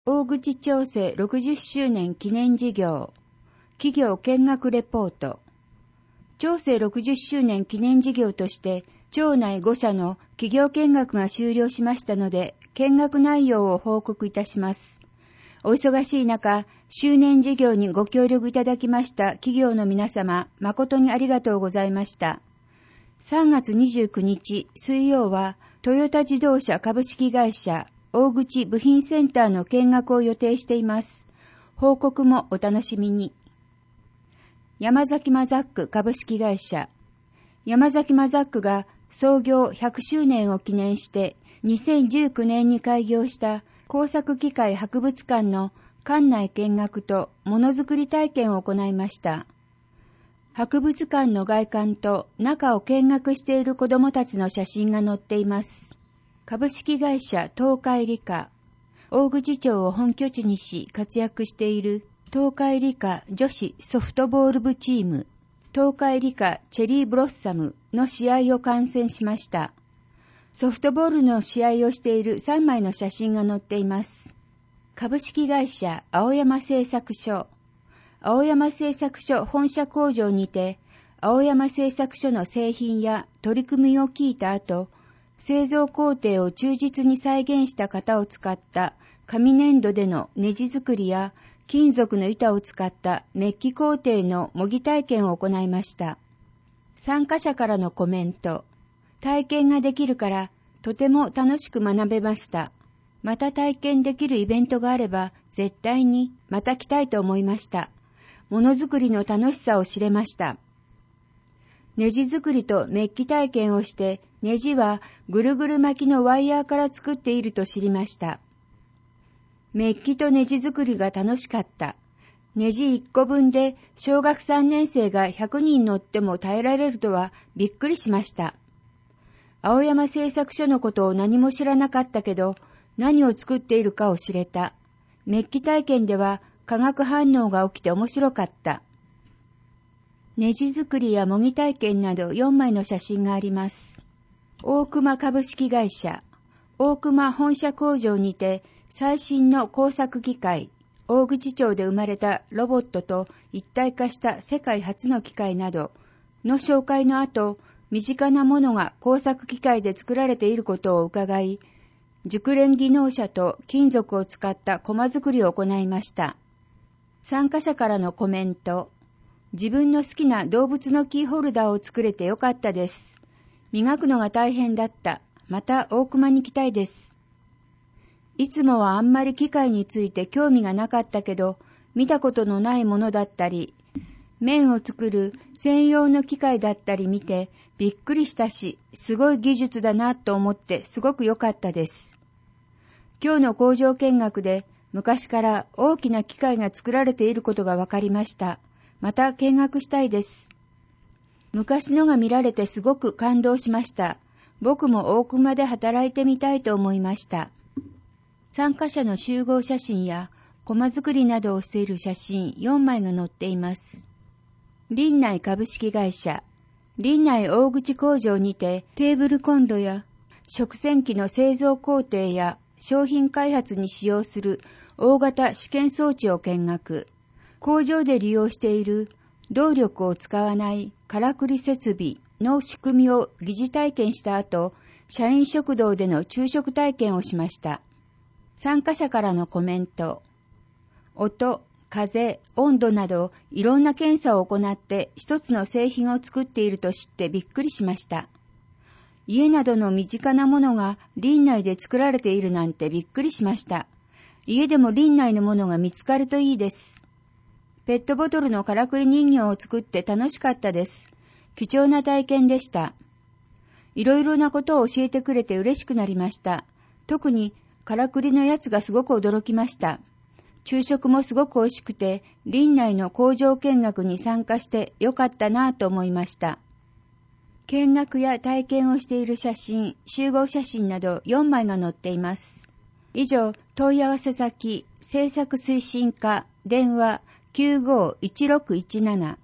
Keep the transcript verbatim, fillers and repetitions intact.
大口町政ろくじゅっしゅうねん記念事業、企業見学レポート。町政ろくじゅっしゅうねん記念事業として、町内ごしゃの企業見学が終了しましたので、見学内容を報告いたします。お忙しい中、周年事業にご協力いただきました企業の皆様、誠にありがとうございました。さんがつにじゅうくにち水曜は、トヨタ自動車株式会社大口部品センターの見学を予定しています。報告もお楽しみに。山崎マザック株式会社。山崎マザックが創業ひゃくしゅうねんを記念してにせんじゅうきゅうねんに開業した工作機械博物館の館内見学とものづくり体験を行いました。博物館の外観と中を見学している子どもたちの写真が載っています。株式会社東海理科、大口町を本拠地にし活躍している東海理科女子ソフトボール部チーム、東海理科チェリーブロッサムの試合を観戦しました。ソフトボールの試合をしているさんまいの写真が載っています。株式会社青山製作所、青山製作所本社工場にて、青山製作所の製品や取り組みを聞いた後、製造工程を忠実に再現した型を使った紙粘土でのネジ作りや金属の板を使ったメッキ工程の模擬体験を行いました。参加者からのコメント。体験ができるからとても楽しく学べました。また体験できるイベントがあれば絶対にまた来たいと思いました。ものづくりの楽しさを知れました。ネジ作りとメッキ体験をして、ネジはぐるぐる巻きのワイヤーから作っていると知りました。メッキとネジ作りが楽しかった。ネジいっこぶんで小学さんねんせいがひゃくにん乗っても耐えられるとはびっくりしました。青山製作所のことを何も知らなかったけど、何を作っているかを知れた。メッキ体験では化学反応が起きて面白かった。ネジ作りや模擬体験などよんまいの写真があります。大熊株式会社、大熊本社工場にて最新の工作機械、大口町で生まれたロボットと一体化した世界初の機械などの紹介の後、身近なものが工作機械で作られていることを伺い、熟練技能者と金属を使ったコマ作りを行いました。参加者からのコメント。自分の好きな動物のキーホルダーを作れてよかったです。磨くのが大変だった。また大熊に来たいです。いつもはあんまり機械について興味がなかったけど、見たことのないものだったり、麺を作る専用の機械だったり見てびっくりしたし、すごい技術だなと思ってすごく良かったです。今日の工場見学で昔から大きな機械が作られていることが分かりました。また見学したいです。昔のが見られてすごく感動しました。僕も大熊で働いてみたいと思いました。参加者の集合写真やコマ作りなどをしている写真よんまいが載っています。林内株式会社、林内大口工場にてテーブルコンロや食洗機の製造工程や商品開発に使用する大型試験装置を見学。工場で利用している動力を使わないからくり設備の仕組みを疑似体験した後、社員食堂での昼食体験をしました。参加者からのコメント。音、風、温度などいろんな検査を行って一つの製品を作っていると知ってびっくりしました。家などの身近なものが林内で作られているなんてびっくりしました。家でも林内のものが見つかるといいです。ペットボトルのからくり人形を作って楽しかったです。貴重な体験でした。いろいろなことを教えてくれて嬉しくなりました。特にからくりのやつがすごく驚きました。昼食もすごく美味しくて、林内の工場見学に参加してよかったなぁと思いました。見学や体験をしている写真、集合写真などよんまいが載っています。以上、問い合わせ先、制作推進課、電話きゅうごいちろくいちなな